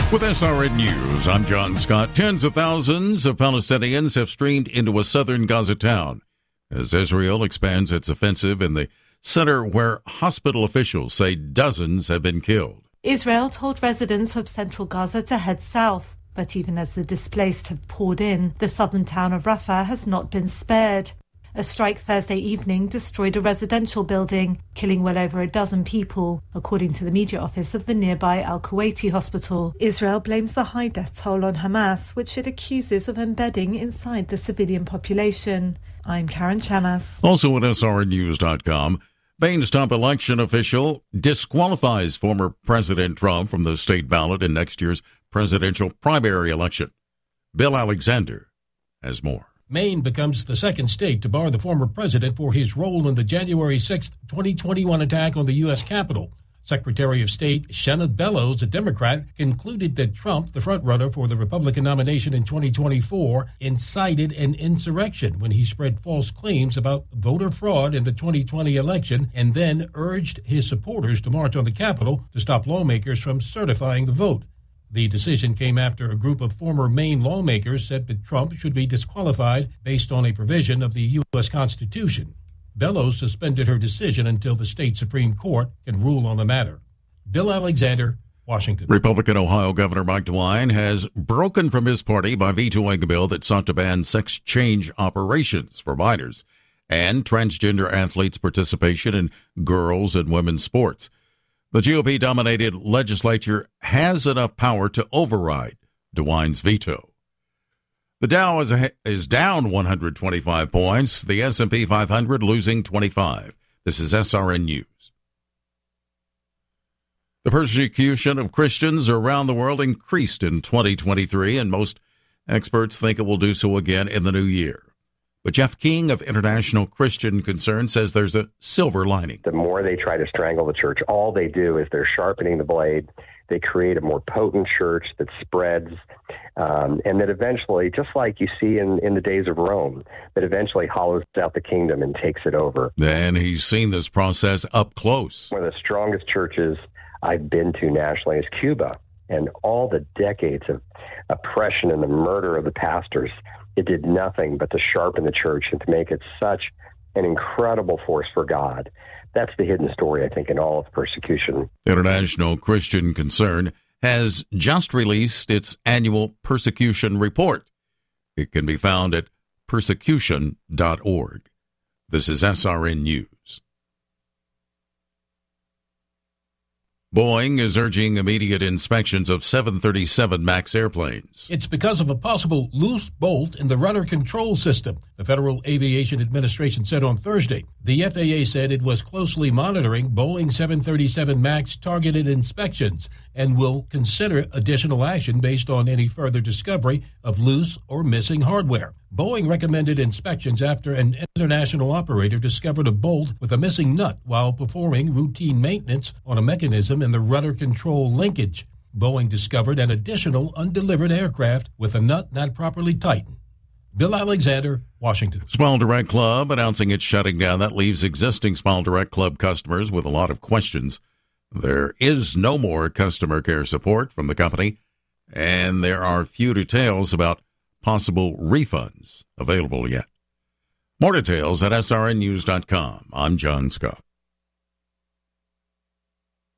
With SRN News, I'm John Scott. Tens of thousands of Palestinians have streamed into a southern Gaza town as Israel expands its offensive in the center where hospital officials say dozens have been killed. Israel told residents of central Gaza to head south, but even as the displaced have poured in, the southern town of Rafah has not been spared. A strike Thursday evening destroyed a residential building, killing well over a dozen people, according to the media office of the nearby Al-Kuwaiti hospital. Israel blames the high death toll on Hamas, which it accuses of embedding inside the civilian population. I'm Karen Chamas. Also at SRNnews.com, Bain's top election official disqualifies former President Trump from the state ballot in next year's presidential primary election. Bill Alexander has more. Maine becomes the second state to bar the former president for his role in the January 6, 2021 attack on the U.S. Capitol. Secretary of State Shannon Bellows, a Democrat, concluded that Trump, the frontrunner for the Republican nomination in 2024, incited an insurrection when he spread false claims about voter fraud in the 2020 election and then urged his supporters to march on the Capitol to stop lawmakers from certifying the vote. The decision came after a group of former Maine lawmakers said that Trump should be disqualified based on a provision of the U.S. Constitution. Bellows suspended her decision until the state Supreme Court can rule on the matter. Bill Alexander, Washington. Republican Ohio Governor Mike DeWine has broken from his party by vetoing a bill that sought to ban sex change operations for minors and transgender athletes' participation in girls' and women's sports. The GOP-dominated legislature has enough power to override DeWine's veto. The Dow is down 125 points. The S&P 500 losing 25. This is SRN News. The persecution of Christians around the world increased in 2023, and most experts think it will do so again in the new year. But Jeff King of International Christian Concern says there's a silver lining. The more they try to strangle the church, all they do is they're sharpening the blade. They create a more potent church that spreads, and that eventually, just like you see in the days of Rome, that eventually hollows out the kingdom and takes it over. And he's seen this process up close. One of the strongest churches I've been to nationally is Cuba, and all the decades of oppression and the murder of the pastors, it did nothing but to sharpen the church and to make it such an incredible force for God. That's the hidden story, I think, in all of persecution. International Christian Concern has just released its annual persecution report. It can be found at persecution.org. This is SRN News. Boeing is urging immediate inspections of 737 MAX airplanes. It's because of a possible loose bolt in the rudder control system, the Federal Aviation Administration said on Thursday. The FAA said it was closely monitoring Boeing 737 MAX targeted inspections and will consider additional action based on any further discovery of loose or missing hardware. Boeing recommended inspections after an international operator discovered a bolt with a missing nut while performing routine maintenance on a mechanism in the rudder control linkage. Boeing discovered an additional undelivered aircraft with a nut not properly tightened. Bill Alexander, Washington. Smile Direct Club announcing it's shutting down. That leaves existing Smile Direct Club customers with a lot of questions. There is no more customer care support from the company, and there are few details about possible refunds available yet. More details at srnnews.com. I'm John Scott.